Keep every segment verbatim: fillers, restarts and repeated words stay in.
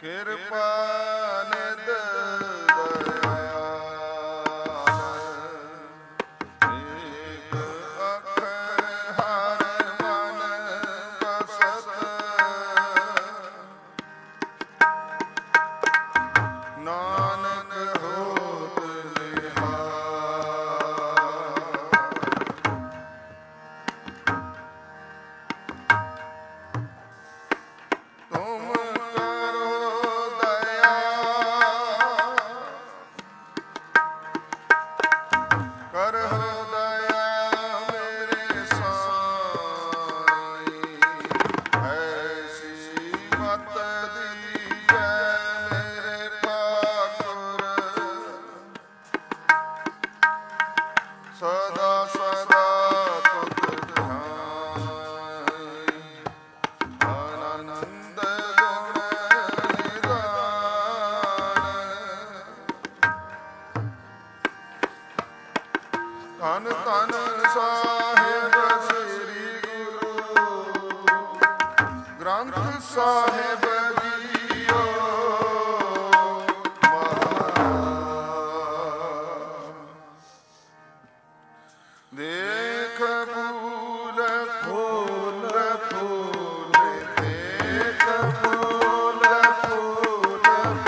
ਕਿਰਪਾ ਨਿਧ ਧੰਨ ਧੰਨ ਸਾਹਿਬ ਸ੍ਰੀ ਗੁਰੂ ਗ੍ਰੰਥ ਸਾਹਿਬ ਜੀਓ। ਦੇਖ ਫੂਲ ਫੂਲ ਫੂਲ ਦੇਖ ਫੂਲ ਫੂਲ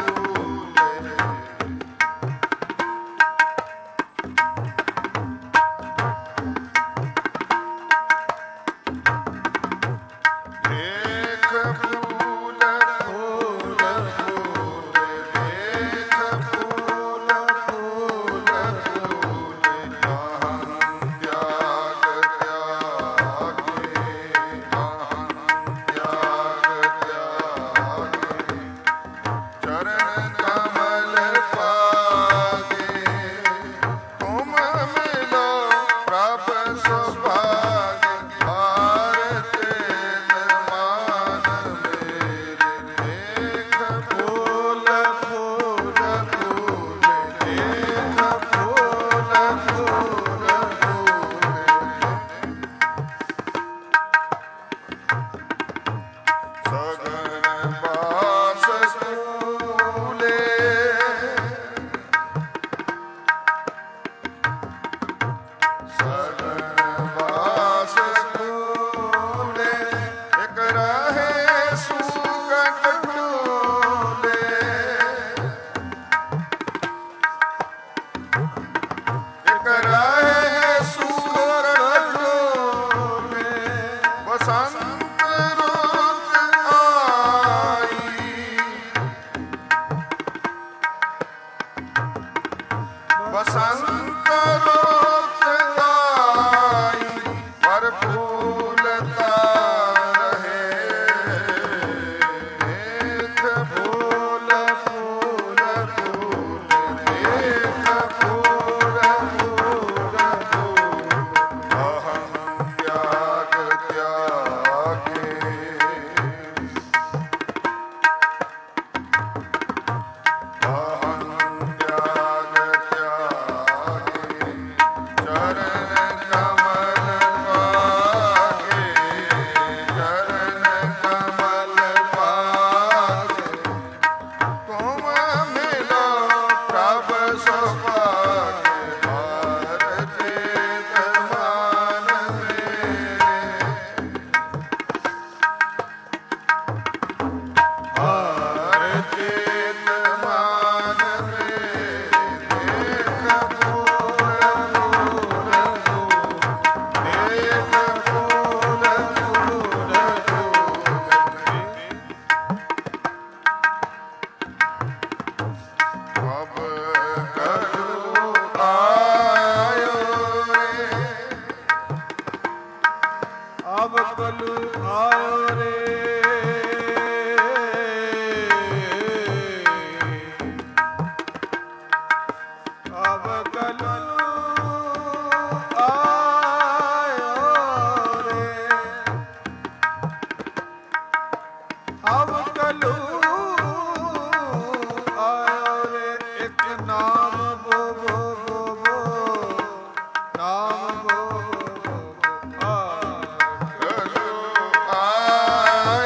ਬਸੰਤ ਰੁੱਤ ਆਈ ਪਰ ਫੂਲਤਾ ਰਹੇ। ਦੇਖ ਫੂਲ ਫੂਲ ਫੂਲ ਦੇਖ ਫੂਲ ਫੂਲ ਫੂਲ ਅਹੰ ਤਿਆਗ ਤਿਆਗੇ ਨਾਮ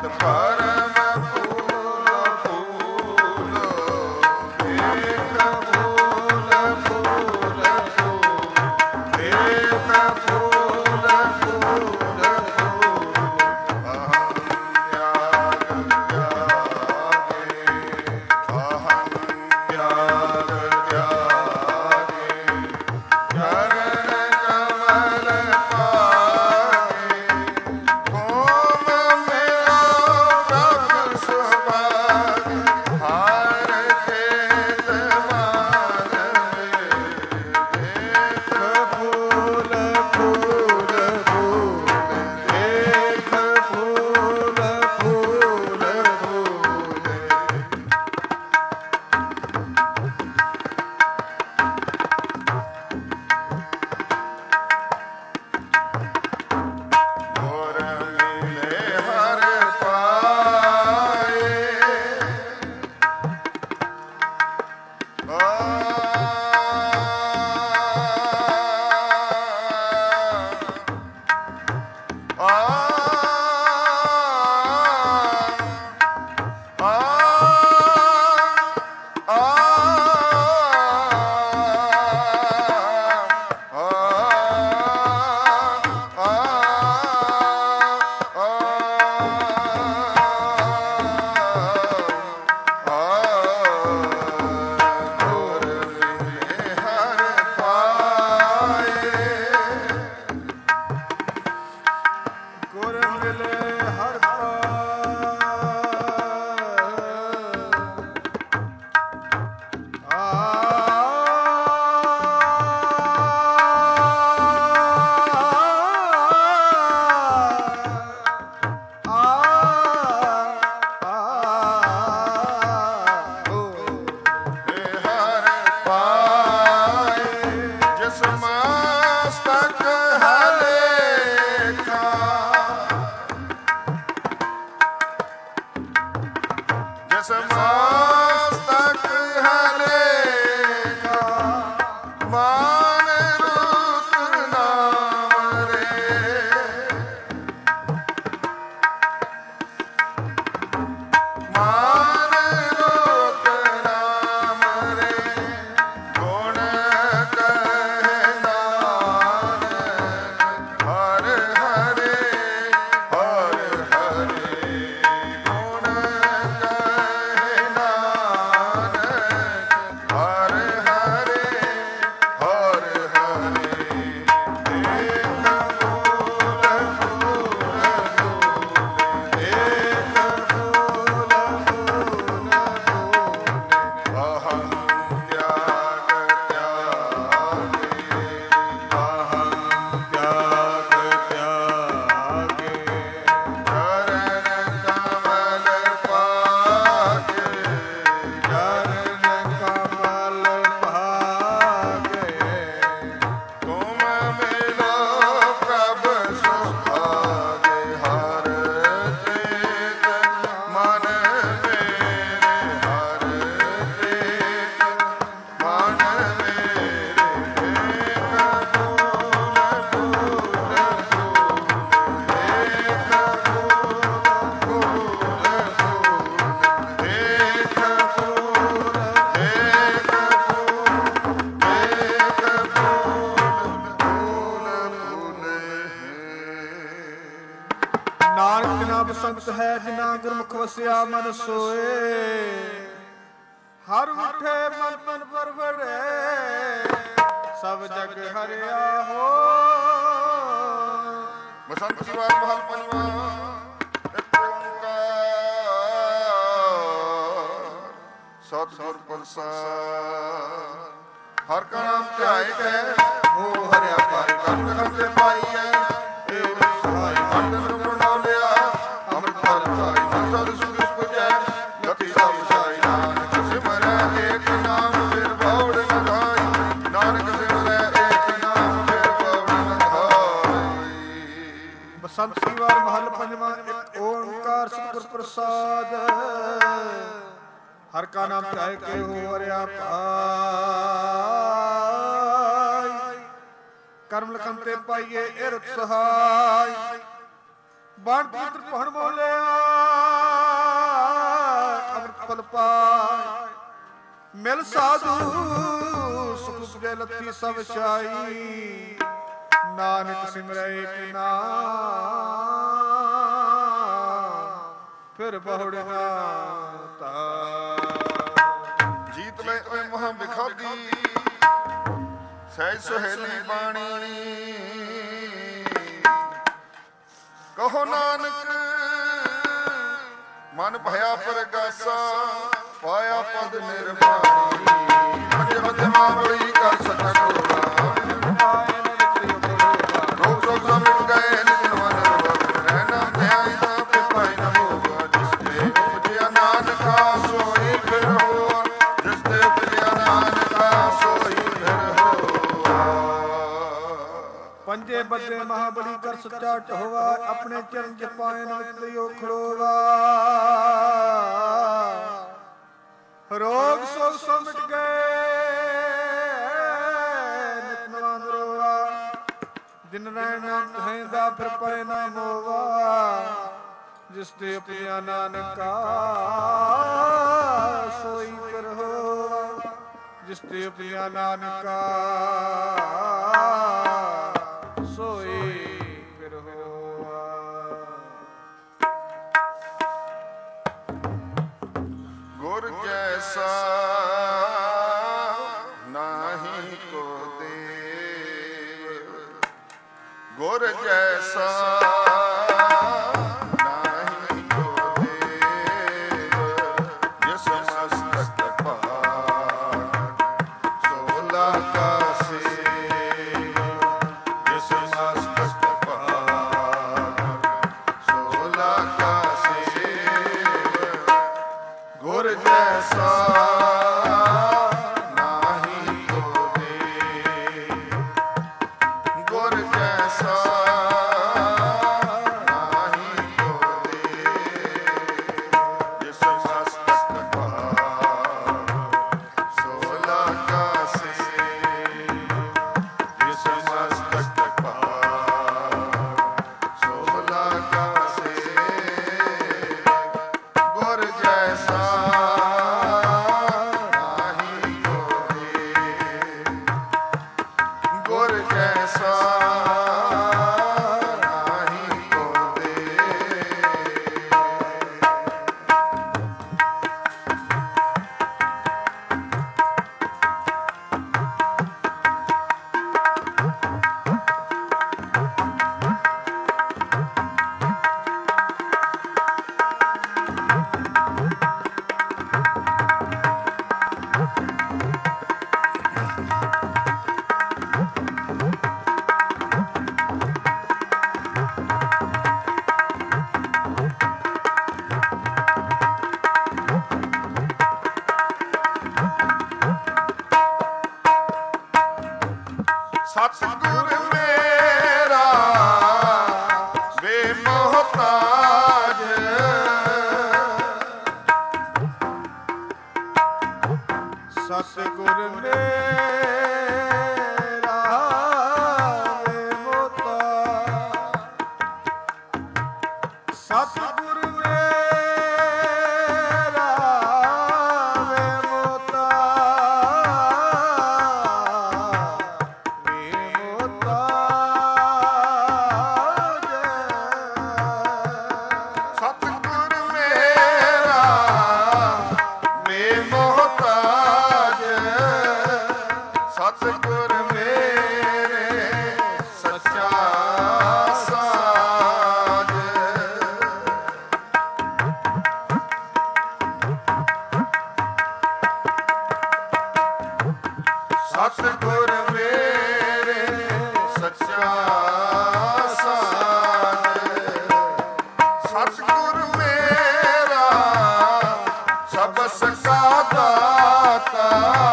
ਸੰਤ ਹੈ ਜਿਨਾ ਗੁਰਮੁਖ ਵਸਿਆ ਮਨ ਸੋਏ, ਹਰ ਉਠੇ ਮਨ ਮਨ ਪਰਵੜੇ, ਸਭ ਜਗ ਹਰਿਆ ਹੋ। ਬਸੰਤ ਸਿਵਾਰ ਮਹਲ ਪੰਜਵਾਂ। ਇੱਕ ਓੰਕਾਰ ਸਤਿਗੁਰ ਪ੍ਰਸਾਦ। ਹਰ ਕਾ ਨਾਮ ਧਿਆਏ ਕੈ ਹੋ ਹਰਿਆ ਪਾਈ, ਕਰਨ ਖੰਡੇ ਪਾਈਐ ਏ ਸਹਾਈ। ਮੰਡਨ ਬਣਾ ਲਿਆ ਅੰਮ੍ਰਿਤ ਫਲ ਖਾਈ, ਸਦ ਸੁਖ ਪੁਜੈ ਗਤੀ ਸਭ ਸਾਈ। ਨਾਨਕ ਸਿਮਰੈ ਏਕ ਨਾਮ ਫਿਰ ਬਉੜ ਨ ਧਾਈ, ਨਾਨਕ ਸਿਮਰੈ ਏਕ ਨਾਮ ਫਿਰ ਬਉੜ ਨ ਧਾਈ। ਬਸੰਤ ਸਿਵਾਰ ਮਹਲ ਪੰਜਵਾਂ। ਇੱਕ ਓੰਕਾਰ ਸਤਿਗੁਰ ਪ੍ਰਸਾਦ। ਹਰ ਕਾ ਨਾਮ ਧਿਆਏ ਕੇ ਹੋ ਹਰਿਆ ਪਾਈ, ਕਰਮ ਲਖਨ ਤੇ ਪਾਈਏ ਇਰਤ ਸਹਾਈ। ਬਾਣ ਪੁੱਤਰ ਭਣ ਬੋਲਿਆ ਮਿਲ ਸਾਧੂ ਸੁਖ ਸੁਜੈ ਲੱਥੀ ਸਭ ਛਾਈ, ਨਾਨਕ ਸਿਮਰੈ ਏਕ ਨਾਮ ਫਿਰ ਬਹੁੜ ਨਾ ਧਾਰ। ਜੀਤ ਲੈ ਓਏ ਮਹਾਂ ਬਿਖਾਦੀ ਸਹਿਜ ਸੁਹੇਲੀ ਬਾਣੀ, ਕਹੋ ਨਾਨਕ ਮਨ ਭਇਆ ਪਰਗਾਸਾ, ਪਾਇਆ ਪਦ ਨਿਰਵਾਣੀ। ਮਧਿ ਮਧਿ ਮਾਂ ਬੜੀ ਕਰ ਸਕਾ ਟੋਲਾ, ਰੋਗ ਰੋਗ ਸਭ ਮਿਟ ਗਏ ਨਿਤ ਮਨ ਰਵ, ਰਹਿਣਾ ਧਿਆਈ ਦਾ ਪਿਪਾਈ ਨ ਹੋਗਾ। ਜਿਸ ਤੇ ਉਪਜਿਆ ਨਾਨਕਾ ਸੋਈ ਫਿਰ ਹੋਆ, ਜਿਸ ਤੇ ਉਪਜਿਆ ਨਾਨਕਾ ਸੋਈ ਫਿਰ ਹੋਆ। ਪੰਜੇ ਬੱਦੇ ਮਹਾਬਲੀ ਕਰ ਸੱਚਾ ਢੋਵਾ, ਆਪਣੇ ਚਰਨ ਚ ਪਾਇਨ ਵਿੱਚ ਲਿਓ ਖੜੋਵਾ। ਰੋਗ ਸੋਗ ਸੋ ਮਿਟ ਗਏ ਨਿਤ ਨਵਾਂ ਨਰੋਆ, ਦਿਨ ਰਹਿਣਾ ਕਹਿੰਦਾ ਫਿਰ ਪਏ ਨਾ ਮੋਵਾ। ਜਿਸ ਤੇ ਉਪਜਿਆ ਨਾਨਕਾ ਸੋਈ ਫਿਰ ਹੋਆ, ਜਿਸ ਤੇ ਉਪਜਿਆ ਨਾਨਕਾ ਸੋਈ ਫਿਰ ਹੋਆ। ਗੁਰ ਜੈਸਾ ਨਾਹੀ ਕੋ ਦੇਵ, ਗੁਰ ਜੈਸਾ ਨਾਹੀ ਕੋ ਦੇਵ। ਜਿਸ ਮਸਤਕ ਭਾਗ ਸੋਲਾ ਕਾ ਸੇਵ, ਜਿਸ ਮਸਤਕ ਭਾਗ ਸੋਲਾ ਕਾ ਸੇਵ। ਗੁਰ ਜੈਸਾ ਨਾਹੀ ਕੋ ਦੇਵ, ਗੁਰ ਜੈਸਾ ਨਾਹੀ ਕੋ ਦੇਵ। ਜਿਸ ਮਸਤਕ ਭਾਗ ਸੋਲਾ ਕਾ ਸੇਵ, ਜਿਸ ਮਸਤਕ ਭਾਗ ਸੋਲਾ ਕਾ ਸੇਵ। ਗੁਰ ਜੈਸਾ ਨਾਹੀ ਕੋ ਦੇਵ, ਗੁਰ ਜੈਸਾ ਨਾਹੀ ਕੋ ਦੇਵ। ਸਤਿਗੁਰ ਮੇਰਾ ਬੇਮੋਹਤਾਜ, ਸਤਿਗੁਰ ਮੇਰਾ ਬੇਮੋਹਤਾਜ, ਸਤਿਗੁਰ ਮੇਰਾ ਬੇਮੋਹਤਾਜ, ਬੇਮੋਹਤਾਜ। ਸਤਿਗੁਰ ਮੇਰਾ ਬੇਮੋਹਤਾਜ, ਸਤਿਗੁਰ ਮੇਰੇ ਸੱਚਾ ਸਾਜ। ਸਤਿਗੁਰ ਮੇਰੇ ਸੱਚਾ ਸਾਜ। ਸਤਿਗੁਰ ਮੇਰਾ ਸਭ ਸਕਾ ਦਾਤਾ,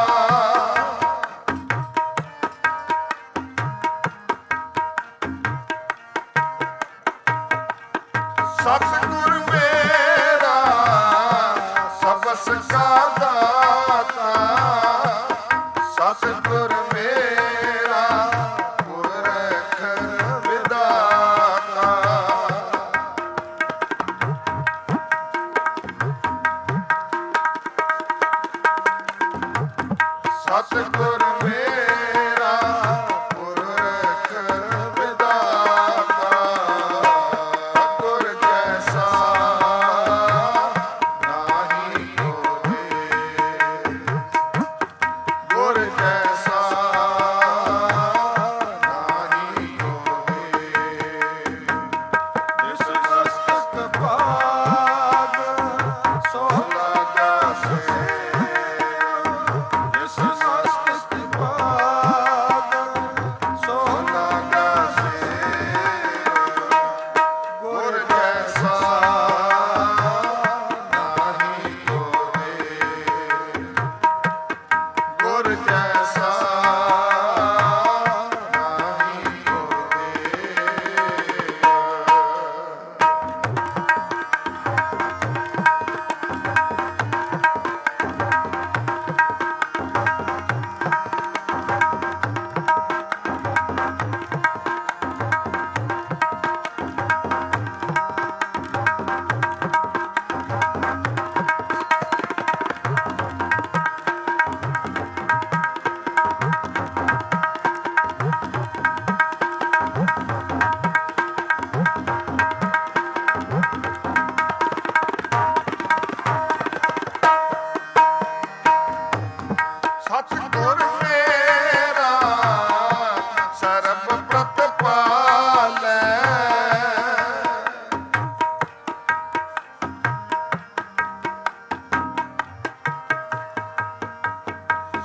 ਸਤਿਗੁਰ ਮੇਰਾ ਸਭ ਸਕਾ ਦਾਤਾ। ਸਤਿਗੁਰ ਮੇਰਾ ਪੁਰਖ ਵਿਦਾਤਾ।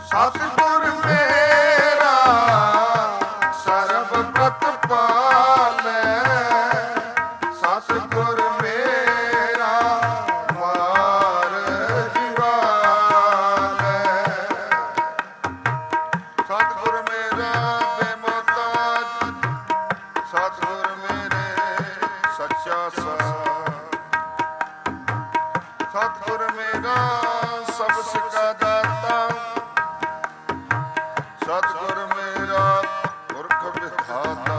ਸਤਿਗੁਰ ਮੇਰਾ ਸਰਬ ਪ੍ਰਤਪਾਲੈ, ਸਤਿਗੁਰ ਮੇਰਾ ਮਾਰ ਜੀਵਾਲੈ, ਸਤਿਗੁਰ ਮੇਰਾ ਬੇਮੁਹਤਾਜ, ਸਤਿਗੁਰ ਮੇਰੇ ਸੱਚਾ ਸਾਰ, ਸਤਿਗੁਰ ਮੇਰਾ ਸਭ ਸਿਕਾ ਦਾਤਾ, ਸਤਿਗੁਰ ਮੇਰਾ ਪੁਰਖ ਵਿਧਾਤਾ,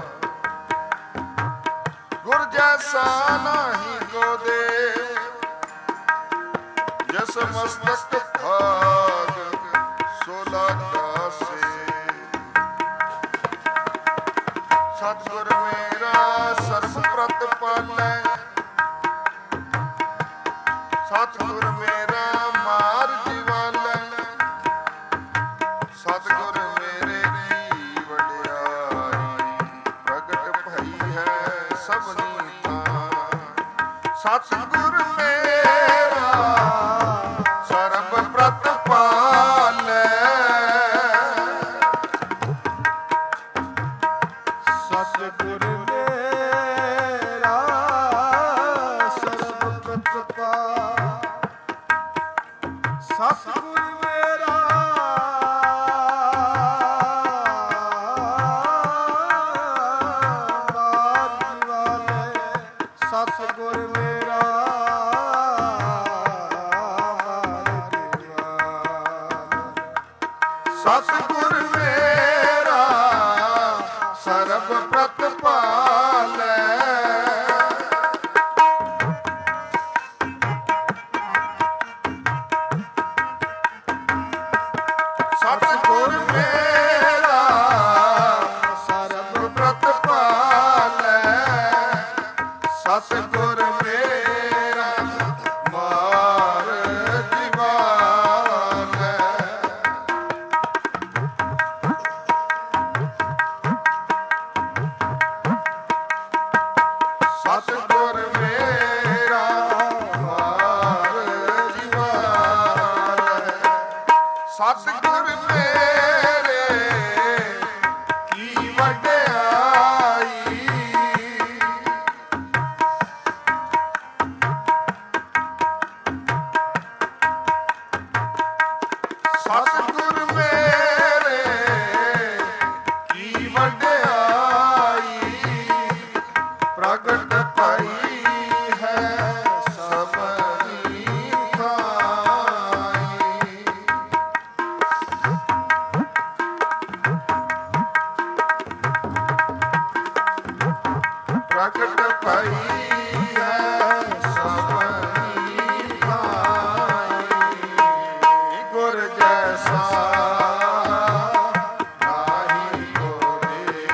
ਗੁਰ ਜੈਸਾ ਨਾਹੀ ਕੋ ਦੇ, ਜਿਸ ਮਸਤਕ ਭਾਗ ਸੋ ਲਾਗਾ ਸੇ, ਸਤਿਗੁਰ ਮੇਰਾ ਸਰਬ ਪ੍ਰਤਪਾਲੈ, ਸਤਿਗੁਰ ਮੇਰਾ ਮਾਰ ਜੀਵਾਲੈ, ਸਤਿਗੁਰ ਮੇਰੇ ਕੀ ਵਡਿਆਈ ਪ੍ਰਗਟ ਭਈ ਹੈ ਸਭਨੀ ਥਾਂ, ਸਤਿਗੁਰ ਮੇਰਾ ਸਰਬ ਪ੍ਰਤਪਾਲੈ, ਸਤਿਗੁਰ ਮੇਰਾ ਸਰਬ ਪ੍ਰਤਪਾਲੈ, ਸਤਿਗੁਰ ਮੇਰਾ ਮਾਰ ਜੀਵਾਲੈ, ਸਤਿਗੁਰ ਮੇਰਾ ਮਾਰ ਜੀਵਾਲੈ, ਸਤਿਗੁਰ ਮੇਰਾ ਸਰਬ ਪ੍ਰਤਪਾਲੈ, ਸਤਿਗੁਰ ਮੇਰਾ ਸਰਬ ਪ੍ਰਤਪਾਲੈ, ਸਤਿਗੁਰ ਮੇਰਾ ਮਾਰ ਜੀਵਾਲੈ, ਸਤਿਗੁਰ ਮੇਰਾ ਮਾਰ ਜੀਵਾਲੈ, ਸਤਿਗੁਰ ਮੇਰੇ ਕੀ ਵਡਿਆਈ, ਸਤਿਗੁਰ ਮੇਰੇ ਕੀ ਵਡਿਆਈ ਪ੍ਰਗਟ ਭਈ ਹੈ ਸਭਨੀ ਥਾਈ, ਪ੍ਰਗਟ ਭਈ ਹੈ ਸਭਨੀ ਥਾਈ, ਗੁਰ ਜੈਸਾ ਨਾਹੀ ਕੋਇ,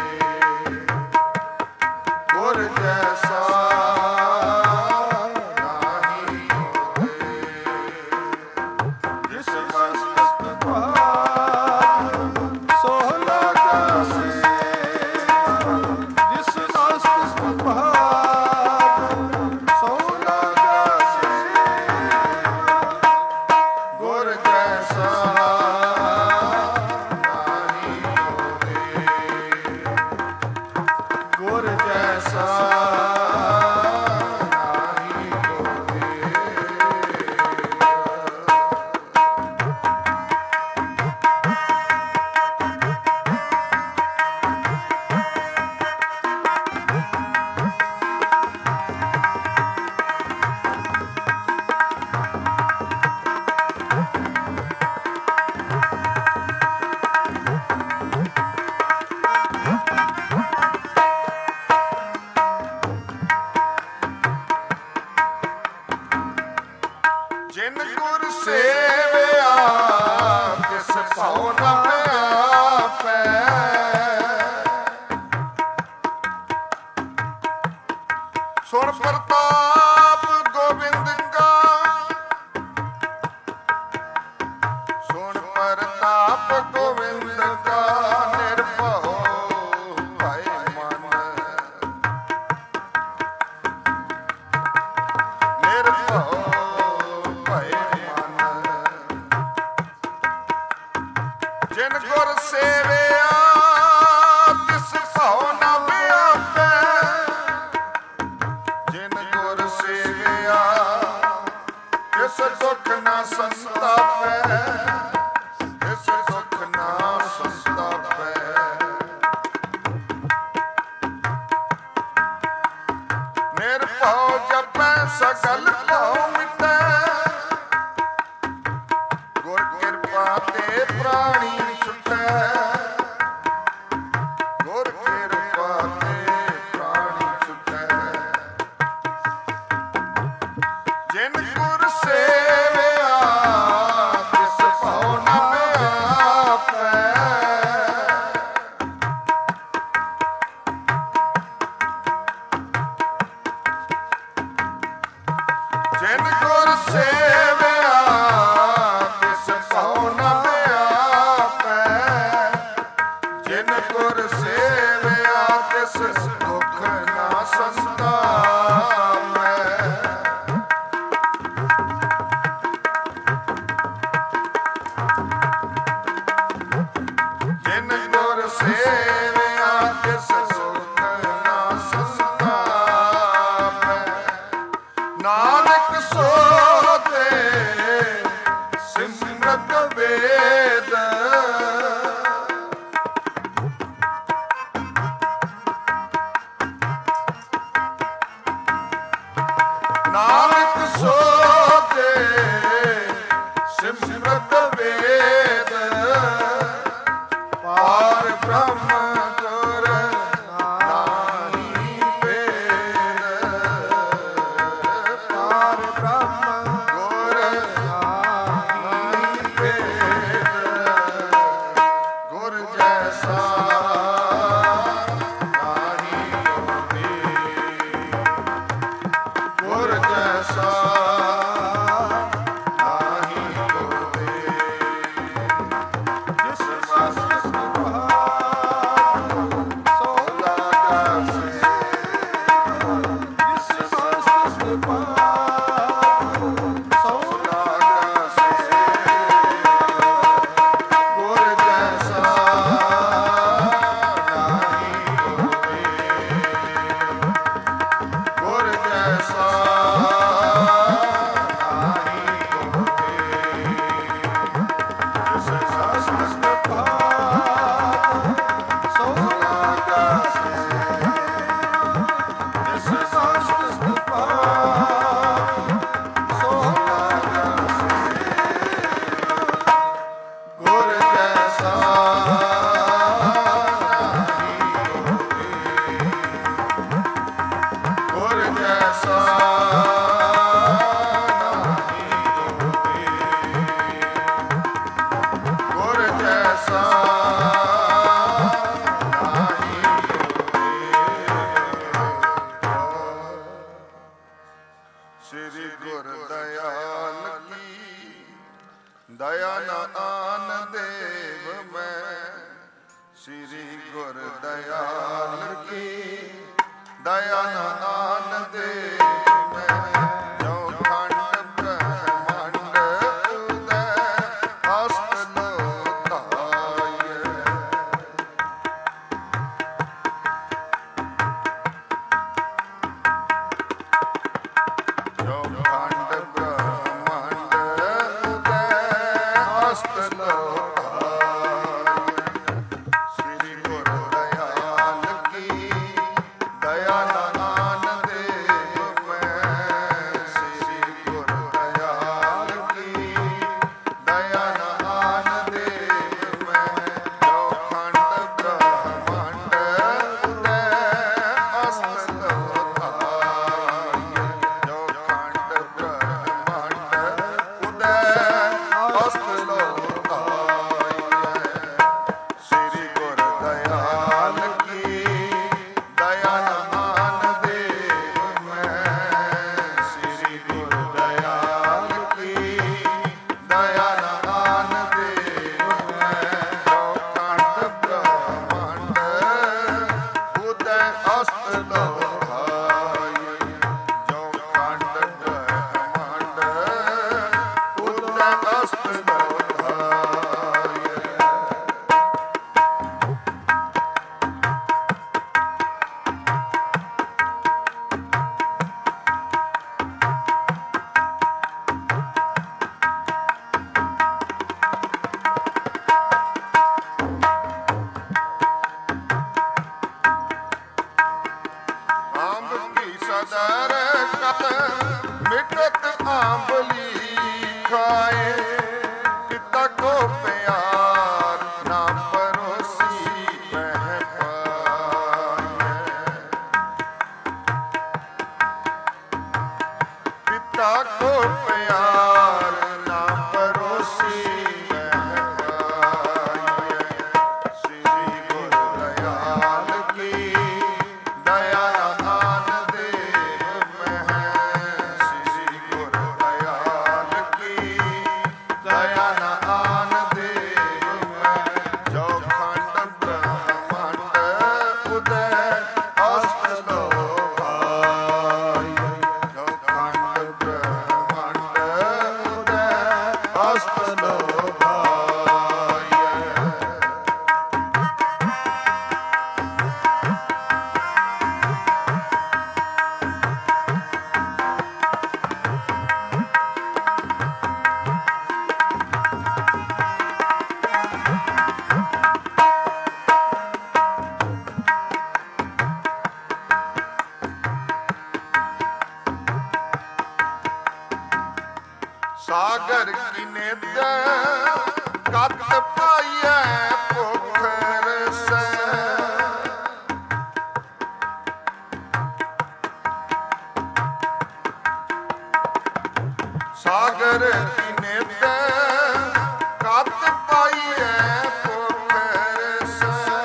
ਗੁਰ ਜੈਸਾ ਨਾਹੀ ਕੋਇ, ਜਿਸ ਮਸਤਕ ਭਾਗ ਸੋ ਲਾਗਾ ਸੇ, ਜਿਸ ਮਸਤਕ ਭਾਗ ਸੋ ਲਾਗਾ ਸੇ, ਗੁਰ ਜੈਸਾ ਨਾਹੀ ਕੋਇ, ਗੁਰ ਜੈਸਾ ਨਾਹੀ ਕੋਇ। ਜਿਨ ਗੁਰ ਸੇਵਿਆ ਤਿਸ ਭਉ ਨ ਆਪੈ, ਸੁਣ ਪ੍ਰਤਾਪ ਗੋਬਿੰਦ ਕਾ, ਸੁਣ ਪ੍ਰਤਾਪ ਗੋਬਿੰਦ ਕਾ, ਨਿਰਭਉ ਭੈ ਮਨ, ਨਿਰਭਉ ਭੈ ਮਨ, ਨਾ ਸੰਤਾਪੈ, ਤਿਸ ਦੁਖ ਨਾ ਸੰਤਾਪੈ। ਨਿਰਭਉ ਜਪੈ ਸਗਲ ਭਉ ਮਿਟੈ, ਗੁਰ ਕਿਰਪਾ ਤੇ ਪ੍ਰਾਣੀ ਛੁਟੈ। ਗੁਰ ਕਿਰਪਾ ਤੇ ਪ੍ਰਾਣੀ ਛੁਟੈ। ਜਿਨ ਗੁਰ ਸੇਵਿਆ ਤਿਸ ਭਉ ਨ ਵਿਆਪੈ। ਜਿਨ ਗੁਰ ਸੇਵਿਆ ਤਿਸ ਭਉ ਨ ਵਿਆਪੈ। ਜਿਨ ਗੁਰ ਸੇਵਿਆ ਤਿਸ ਦੁਖ ਨਾ ਸੰਤਾਪੈ। ਜਿਨ ਗੁਰ ਸੇਵਿਆ ਤਿਸ ਦੁਖ ਨਾ ਸੰਤਾਪੈ। ਨਾਨਕ ਸੋ ਤੇ ਸਿਮਰਤ ਵੇਦ। ਨਾਨਕ ਸੋ ਤੇ ਸਿਮਰਤ ਵੇਦ। ਪਾਰ ਬ੍ਰਹਮ ਗੁਰ ਨਾਹੀ ਭੇਦ। ਪਾਰ ਬ੍ਰਹਮ ਗੁਰ ਨਾਹੀ ਭੇਦ। ਗੁਰ ਜੈਸਾ ਨਾਹੀ ਕੋਈ। ਗੁਰ ਜੈਸਾ ਨਾਹੀ ਕੋਈ। ਜਿਸ ਮਸਤ ਸੁਭਾਉ ਸੋ ਲਾਗਾ ਸੇ। ਜਿਸ ਮਸਤ ਸੁਭਾਉ ਸੋ ਲਾਗਾ ਸੇ। ਗੁਰ ਜੈਸਾ ਨਾਹੀ ਕੋਈ। ਗੁਰ ਜੈਸਾ ਨਾਹੀ ਕੋਈ। ਜਿਸ ਮਸਤ ਸੁਭਾਉ ਸੋ ਲਾਗਾ ਸੇ। ਜਿਸ ਮਸਤ ਸੁਭਾਉ ਸੋ ਲਾਗਾ ਸੇ। ਗੁਰ ਜੈਸਾ ਨਾਹੀ ਕੋਈ। ਗੁਰ ਜੈਸਾ ਨਾਹੀ ਕੋਈ। ਗੁਰ ਜੈਸਾ ਨਾਹੀ ਕੋਈ। ਸ੍ਰੀ ਗੁਰ ਦਇਆਲ ਕੀ ਦਇਆ ਨ ਆਨ ਦੇਵ ਮੈਂ। ਸ੍ਰੀ ਗੁਰ ਦਇਆਲ ਕੀ ਦਇਆ ਨ ਆਨ ਦੇਵ ਮੈਂ। ਜੋ ਖੰਡ ਬ੍ਰਹਮੰਡ ਉਦੈ ਹਸਤ ਲੋ ਧਾਇ। ਜੋ ਖੰਡ ਬ੍ਰਹਮੰਡ ਉਦੈ ਹਸਤ ਲੋ ਧਾਇ। ਸ੍ਰੀ ਗੁਰ ਦਇਆਲ ਕੀ ਦਇਆ ਨ ਆਨ ਦੇਵ ਸਾਗਰ ਕੀ ਨਿਤ ਕਤ ਪਾਈਐ ਭੁਖ ਰਸੈ ਸਾਗਰ ਕੀ ਨਿਤ ਕਤ ਪਾਈਐ ਭੁਖ ਰਸੈ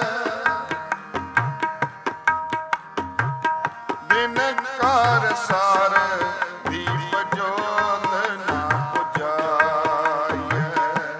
ਦਿਨ ਕਾਰ ਸਾਰ ਦੀਪ ਜੋਤ ਨਾ ਪੁਜਾਈਐ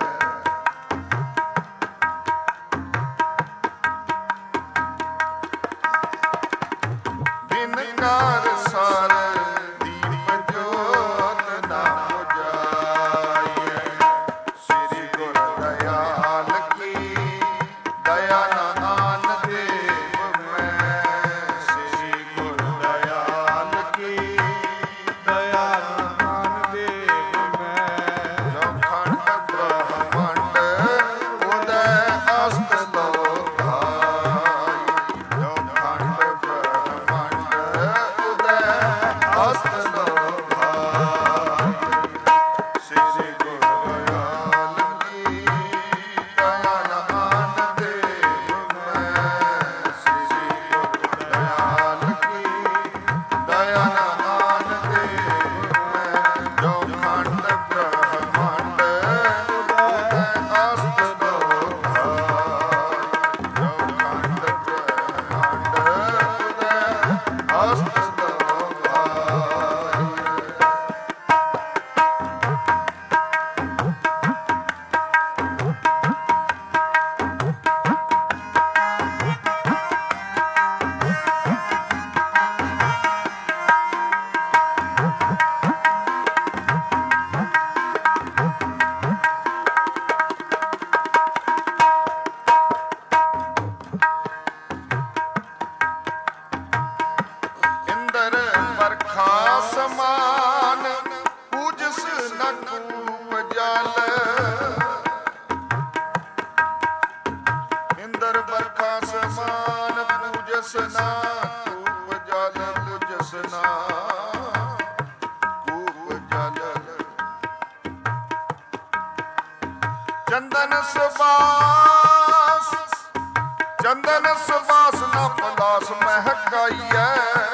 ਦਿਨ ਕਾਰ ਸਾਰ ਦੀਪ ਜੋਤ ਨਾ ਪੁਜਾਈਐ ਸ੍ਰੀ ਗੁਰੂ ਦਇਆਲ ਕੀ ਦਇਆ ਨਾਨ ਦੇਵ ਮੈਂ ਸ੍ਰੀ ਗੁਰੂ ਦਇਆਲ ਕੀ ਦਇਆ ਨਾਨ ਦੇਵ ਮੈਂ ਜੋ ਖੰਡ ਬ੍ਰਹਮੰਡ ਉਦੈ ਅਸਤ ਲੋਕਾਈ ਜੋ ਖੰਡ ਬ੍ਰਹਮੰਡ ਉਦੈ ਅਸਤ ਲੋਕਾਈ ਸ੍ਰੀ ਗੁਰੂ ਦਇਆਲ ਕੀ ਦਇਆ ਨਾਨ ਦੇਵ ਮੈਂ ਸ੍ਰੀ ਗੁਰੂ ਦਇਆਲ ਕੀ ਦਇਆ ਨਾਨ ਦੇਵ ਮੈਂ ਜੋ ਖੰਡ ਬ੍ਰਹਮੰਡ ਉਦੈ ਅਸਤ ਲੋਕਾਈ ਜੋ ਖੰਡ ਬ੍ਰਹਮੰਡ ਉਦੈ ਅਸਤ ਲੋਕਾਈ ਇੰਦਰ ਵਰਖਾ ਸਮਾਨ ਪੂਜਸ ਨ ਕੂਪ ਜਲ ਇੰਦਰ ਵਰਖਾ ਸਮਾਨ ਪੂਜਸ ਨਾ ਕੂਪ ਜਲ ਪੂਜਸ ਨਾ ਕੂਪ ਜਲ ਚੰਦਨ ਸੁਬਾਸ ਚੰਦਨ ਸੁਬਾਸ ਨਾ ਪਲਾਸ ਮਹਿਕਾਈਐ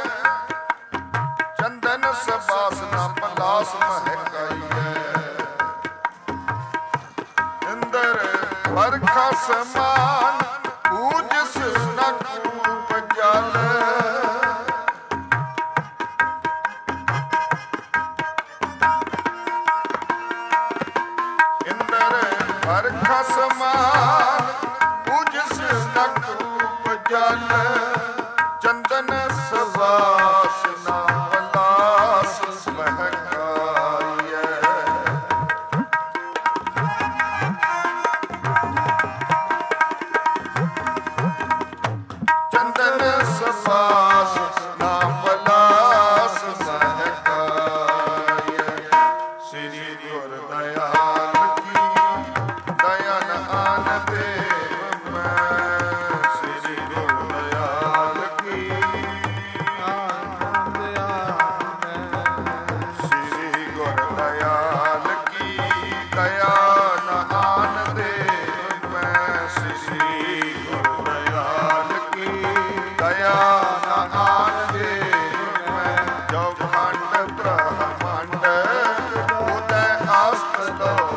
ਚੰਦਨ ਸੁਬਾਸ ਨਾ ਪਲਾਸ ਮਹਿਕਾਈਐ ਇੰਦਰ ਵਰਖਾ ਸਮਾਨ ਪੂਜਸ ਨ ਕੂਪ ਜਲ ਇੰਦਰ ਵਰਖਾ ਸਮਾਨ ਪੂਜਸ ਨ ਕੂਪ ਜਲ ਚੰਦਨ ਸੁਬਾਸ ਨਾ ਪਲਾਸ ਮਹਿਕਾਈਐ ਚੰਦਨ ਸੁਬਾਸ ਨਾ ਪਲਾਸ ਮਹਿਕਾਈਐ ਸ੍ਰੀ ਗੁਰੂ ਦਇਆਲ ਕੀ ਦਇਆ ਨਾਨ ਦੇਵ ਮੈਂ ਸ੍ਰੀ ਗੁਰੂ ਦਇਆਲ ਕੀ ਸ੍ਰੀ ਗੁਰੂ ਦਇਆਲ ਕੀ ਦਇਆ ਨਾਨ ਦੇਵ ਮੈਂ ਸ੍ਰੀ ਗੁਰੂ ਦਇਆਲ ਕੀ ਦਇਆ ਨਾਨ ਦੇਵ ਮੈਂ ਜੋ ਖੰਡ ਬ੍ਰਹਮੰਡ ਉਦੈ ਅਸਤ ਲੋਕਾਈ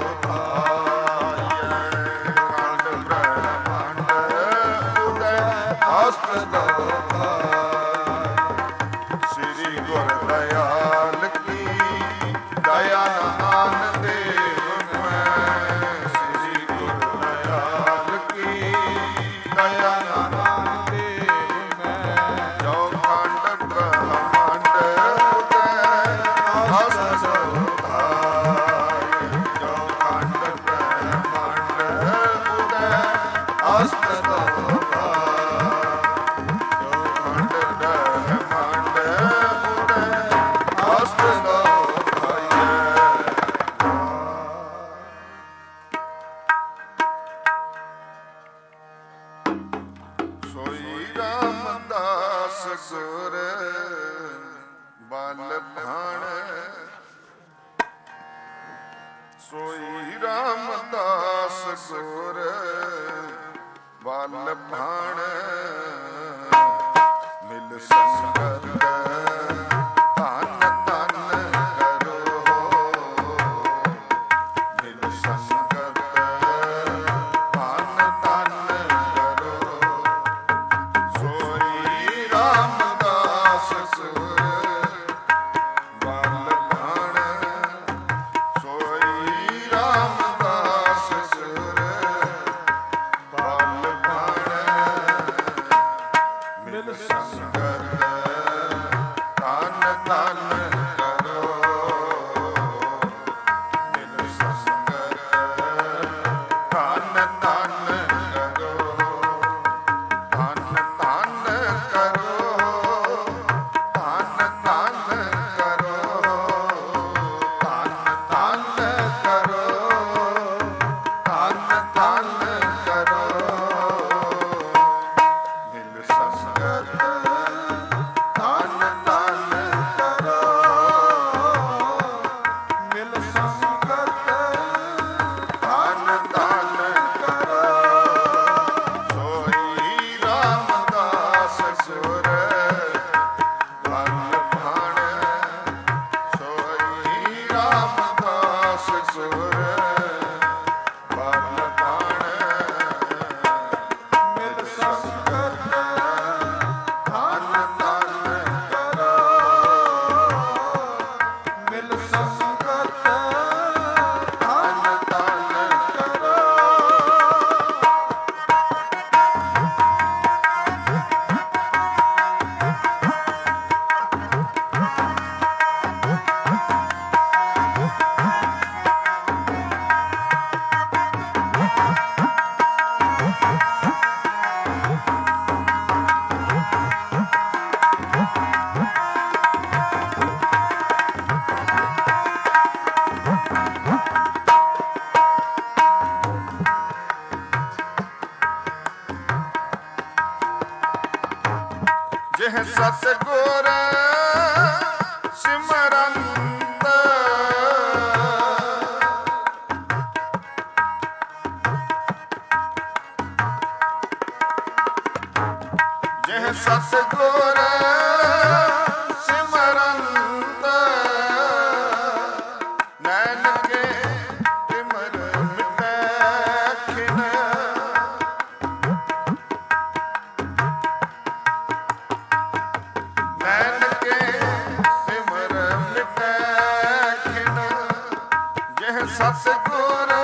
ਸੋਈ ਰਾਮਦਾਸ ਗੁਰ ਵੱਲ ਭਾਣ ਮਿਲ ਸੰਗਤ ਧਨ ਧਨ ਕਰੋ ਮਿਲ ਸੰਗਤ ਧਨ ਧਨ ਕਰੋ ਸੋਈ ਰਾਮਦਾਸ ਗੁਰ ਵੱਲ ਭਾਣ ਸੋਈ ਰਾਮਦਾਸ ਗੁਰ ਵੱਲ ਭਾਣ ਮਿਲ ਸੰਗਤ ਧਨ ਧਨ ਕਰੋ ਮਿਲ ਸੰਗਤ ਧਨ ਧਨ ਕਰੋ ਧਨ ਧਨ ਕਰੋ ਧਨ ਧਨ ਕਰੋ ਧਨ ਧਨ ਕਰੋ ਧਨ ਧਨ ਕਰੋ ਮਿਲ ਸੰਗਤ ਧਨ ਧਨ ਕਰੋ ਮਿਲ ਸੰਗਤ ਧਨ ਧਨ ਕਰੋ ਸੋਈ ਰਾਮਦਾਸ ਗੁਰ ਵੱਲ ਭਾਣ ਸੋਈ ਰਾਮਦਾਸ ਗੁਰ ਵੱਲ ਭਾਣ ਮਿਲ ਸੰਗਤ ਧਨ ਧਨ ਕਰੋ ਮਿਲ ਸੰਗਤ ਧਨ ਧਨ ਕਰੋ ਜਿਹ ਸਤਿਗੁਰ ਸਿਮਰੰਤ ਜਿਹ ਸਤਿਗੁਰ ਸਿਮਰੰਤ ਨਾਨਕੇ ਸਿਮਰ ਮਿਟੈ ਖਿਨ ਨਾਨਕੇ ਸਿਮਰ ਮਿਟੈ ਖਿਨ ਜਿਹ ਸਤਿਗੁਰ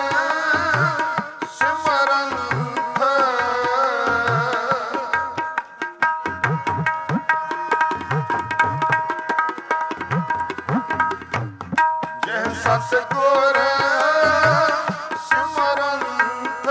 ਸਿਮਰੰਤ ਜਿਹ ਸਤਿਗੁਰ ਸਿਮਰੰਤ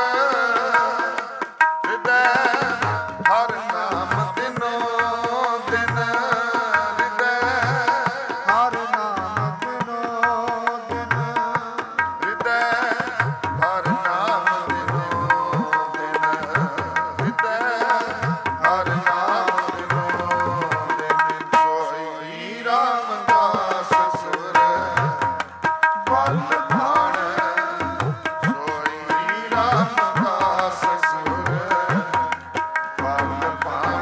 ਹਿਰਦੈ ਹਰਿ ਨਾਮ ਦਿਨੋ ਦਿਨ ਹਿਰਦੈ ਹਰਿ ਨਾਮ ਦਿਨੋ ਦਿਨ ਹਿਰਦੈ ਹਰਿ ਨਾਮ ਦਿਨੋ ਦਿਨ ਹਿਰਦੈ ਹਰਿ ਨਾਮ ਦਿਨੋ ਦਿਨ ਸੋਈ ਰਾਮਦਾਸ ਗੁਰ ਵੱਲ ਭਾਣ ਸੋਈ ਰਾਮਦਾਸ ਗੁਰ ਵੱਲ ਭਾਣ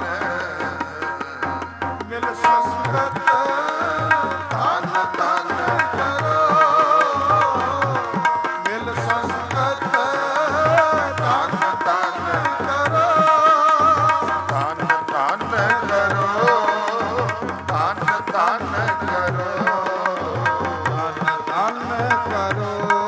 ਮਿਲ ਸੰਗਤ ਧਨ ਧਨ ਕਰੋ ਮਿਲ ਸੰਗਤ ਧਨ ਧਨ ਕਰੋ ਧਨ ਧਨ ਕਰੋ ਧਨ ਧਨ ਕਰੋ ਧਨ ਧਨ ਕਰੋ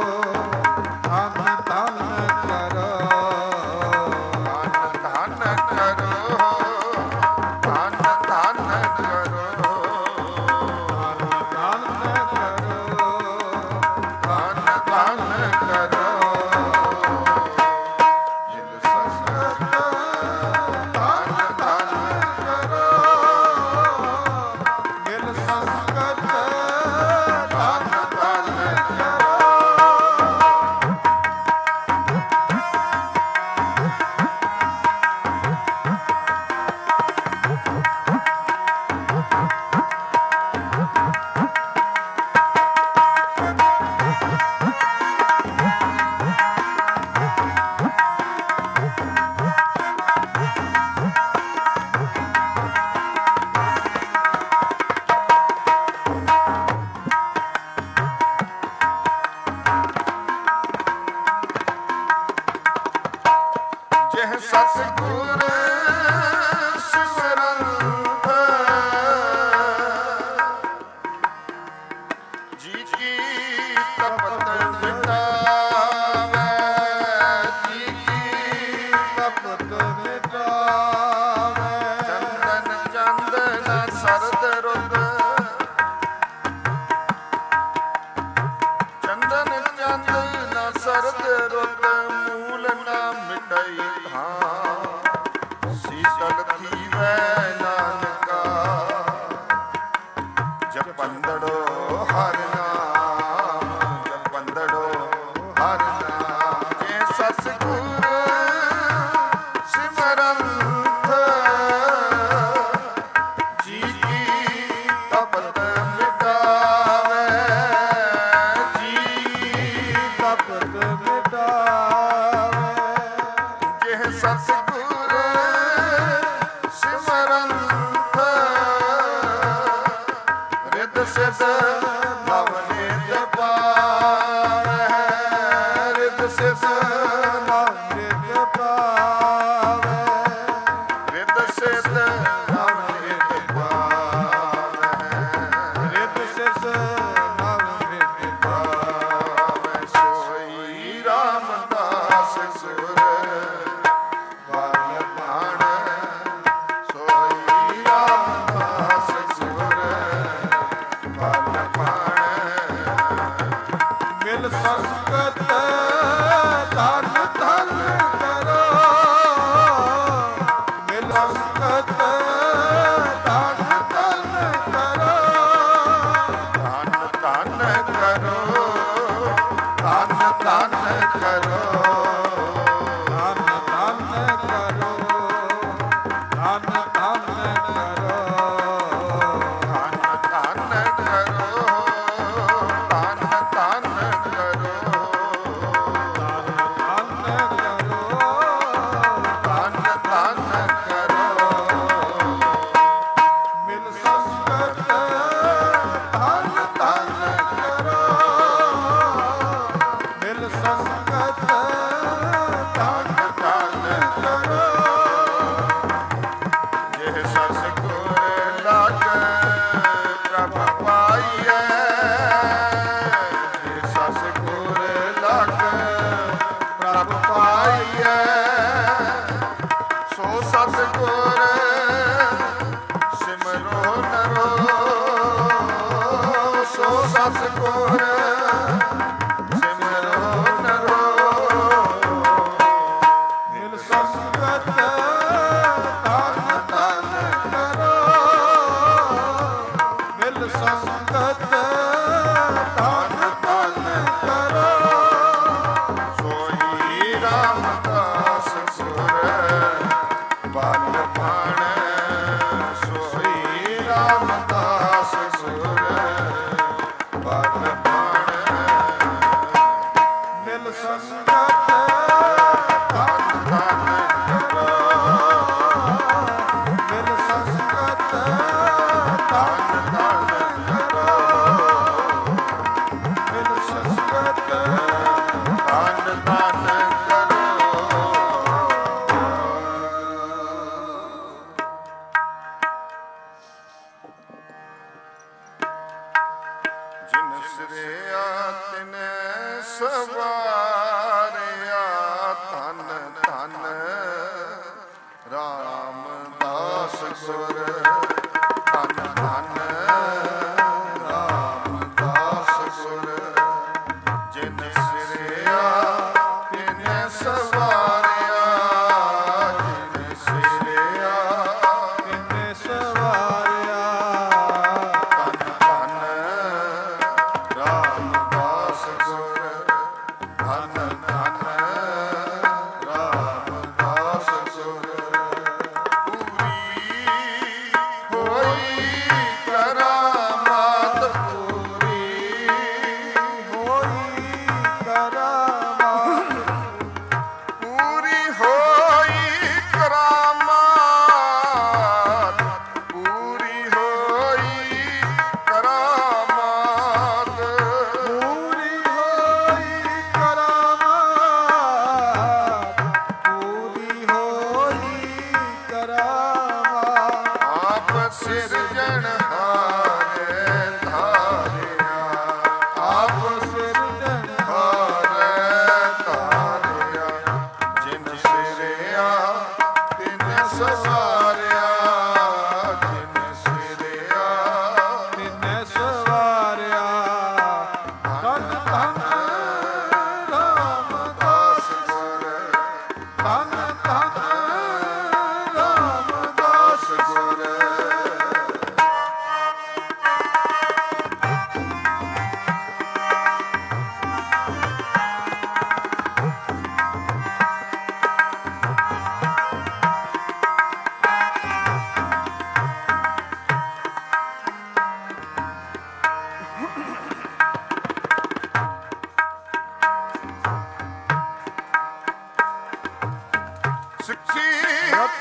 ਸਤਿਗੁਰ ਸਿਮਰੰਤ ਜੀ ਕੀ ਤਪਤ ਮਿਟਾਵੇ, ਜੀ ਕੀ ਤਪਤ ਮਿਟਾਵੇ। ਚੰਦਨ ਚੰਦਨ ਸਰਦ ਰੁੱਤ, ਚੰਦਨ ਚੰਦਨ ਸਰਦ ਰੁੱਤ ਮੂਲ ਨਾ ਮਿਟਾਈ ਥਾਂ, ਸੀਤਲ ਥੀਵੈ ਨਾਨਕਾ ਜਪੰਦੜੋ ਹਰਿ ਨਾਮ, ਜਪੰਦੜੋ ਹਰਿ ਨਾਮ। ਜੇ ਸਤਿਗੁਰ ਸਿਮਰੰਤ ਜੀ ਕੀ ਤਪਤ ਮਿਟਾਵੇ, ਜੀ ਕੀ ਤਪਤ ਮਿਟਾਵੇ। ਜਿਹ ਸਤਿਗੁਰ ਸਿਮਰੰਤ ਰਿਦ ਸਿਧ ਨਵ ਨਿਤ ਪਾਵੈ, ਰਿਦ ਸਿਧ ਨਵ ਨਿਤ ਪਾਵੇ, ਰਿਦ ਸਿਧ ਨਵ ਨਿਤ ਪਾਵੈ, ਰਿਦ ਸਿਧ ਨਵ ਨਿਤ ਪਾਵੈ। ਸੋਈ ਰਾਮਦਾਸ ਸੁਰ ਵਲ ਭਾਣ, ਸੋਈ ਰਾਮਦਾਸ ਸੁਰ ਵਲ ਭਾਣ। ਮਿਲ ਸੰਗਤ ਧਨ ਧਨ ਕਰੋ, ਮਿਲ ਸੰਗਤ ਧਨ ਧਨ ਕਰੋ, ਧਨ ਧਨ ਕਰੋ, ਧਨ ਧਨ ਕਰੋ, ਧਨ ਧਨ ਕਰੋ, ਧਨ ਧਨ ਕਰੋ, ਧਨ ਧਨ ਕਰੋ, ਧਨ ਧਨ ਕਰੋ, ਧਨ ਧਨ ਕਰੋ। ਧਨ ਧਨ ਕਰੋ। ਮਿਲ ਸੰਗਤ ਧਨ ਧਨ ਕਰੋ, ਮਿਲ ਸੰਗਤ ਧਨ ਧਨ ਕਰੋ। ਜਿਹ ਸਤਿਗੁਰ ਲਾਗੈ ਪ੍ਰਭ ਪਾਈਐ, ਜਿਹ ਸਤਿਗੁਰ ਲਾਗੈ ਪ੍ਰਭ ਪਾਈਐ, ਸੋ ਸਤਿਗੁਰ ਸਿਮਰੋ ਨਰੋ, ਸੋ ਸਤਿਗੁਰ ਸਿਮਰੋ ਨਰੋ। ਮਿਲ ਸੰਗਤ ਧਨ ਧਨ ਕਰੋ, ਮਿਲ ਸੰਗਤ ਧਨ ਧਨ ਕਰੋ। ਸੋਈ ਰਾਮਦਾਸ ਸੁਰ ਵਲ ਭਾਣ, ਸੋਈ ਰਾਮਦਾਸ ਸੁਰ ਵਲ ਭਾਣ। ਮਿਲ ਸੰਗਤ ਧਨ ਧਨ ਕਰੋ, ਮਿਲ ਸੰਗਤ ਧਨ ਧਨ ਕਰੋ, ਮਿਲ ਸੰਗਤ ਧਨ ਧਨ ਕਰੋ। ਜਿਨ ਸਿਰਿਆ ਤਿਨ ਸਵਾਰਿਆ, ਧਨ ਧਨ ਰਾਮਦਾਸ ਸੁਰ, ਧਨ ਧਨ ਰਾਮਦਾਸ ਸੁਰ। ਜਿਨ ਸਿਰਿਆ ਤਿਨ ਸਵਾਰਿਆ, ਜਿਨ ਸਿਰਿਆ ਤਿਨੇ ਸਵਾਰਿਆ, ਧਨ ਧਨ ਰਾਮਦਾਸ ਸੁਰ, ਧਨ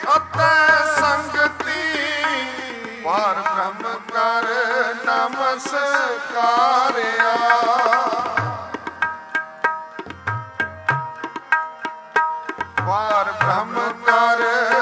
ਅਤੈ ਸੰਗਤੀ ਪਾਰ ਬ੍ਰਹਮ ਕਰ ਨਮਸਕਾਰਿਆ। ਪਾਰ ਬ੍ਰਹਮ ਕਰ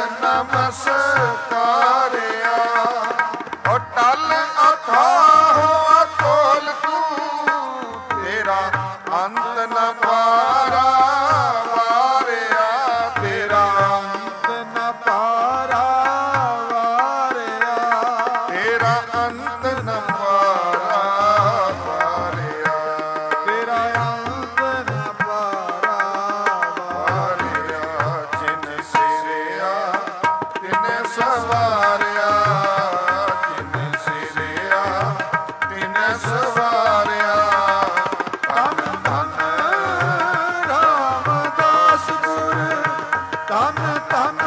ਨਮਸਕਾਰਿਆ। ਅਟਲ ਅਥਾਹ ਅਤੁਲ ਤੂੰ ਤੇਰਾ ਅੰਤ ਨ ਪਾਰਾ ਵਾਰਿਆ। ਤੇਰਾ ਅੰਤ ਨ ਪਾਰਾ ਵਾਰਿਆ। ਤੇਰਾ ਅੰਤ ਨ ਪਾਰਾ ਵਾਰਿਆ। ਤੇਰਾ ਅੰਤ ਨ ਪਾਰਾ ਵਾਰਿਆ। ਜਿਨ ਸਿਰਿਆ ਤਿਨ ਸਵਾਰਿਆ। ਜਿਨ ਸਿਰਿਆ ਤਿਨ ਸਵਾਰਿਆ। ਧੰਨ ਧੰਨ ਰਾਮਦਾਸ ਗੁਰ। ਧੰਨ ਧੰਨ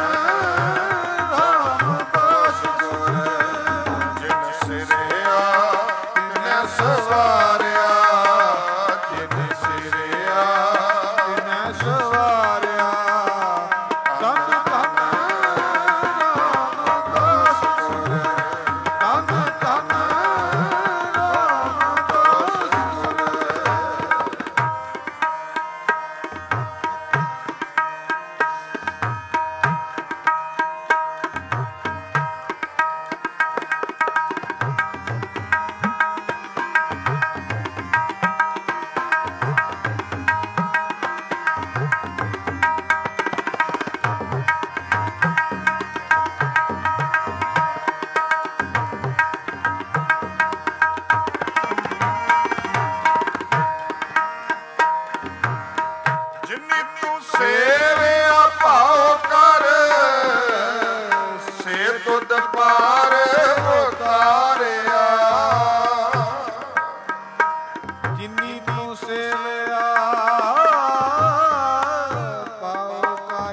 ਰਾਮਦਾਸ ਗੁਰ। ਜਿਨ ਸਿਰਿਆ ਤਿਨ ਸਵਾਰਿਆ। ਜਿਨ ਸਿਰਿਆ ਤਿਨੈ ਸਵਾਰਿਆ। ਧੰਨ ਧੰਨ ਰਾਮਦਾਸ ਗੁਰ। ਧੰਨ ਧੰਨ ਰਾਮਦਾਸ ਗੁਰ। ਜਿਨੀ ਤੂੰ ਸੇਵਿਆ ਭਾਉ ਕਰ ਸੇ ਤੁਧ ਪਾਰ ਉਤਾਰਿਆ। ਜਿਨੀ ਤੂੰ ਸੇਵਿਆ ਪਾਉ ਕਰ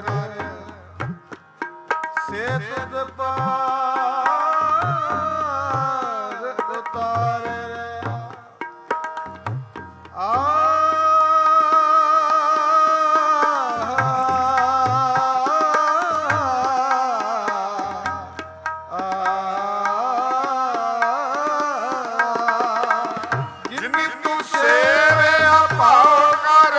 ਸੇ ਤੁਧ ਪਾਰ ਉਤਾਰਿਆ। ਆ ਜਿਨੀ ਤੂੰ ਸੇਵਿਆ ਭਾਉ ਕਰ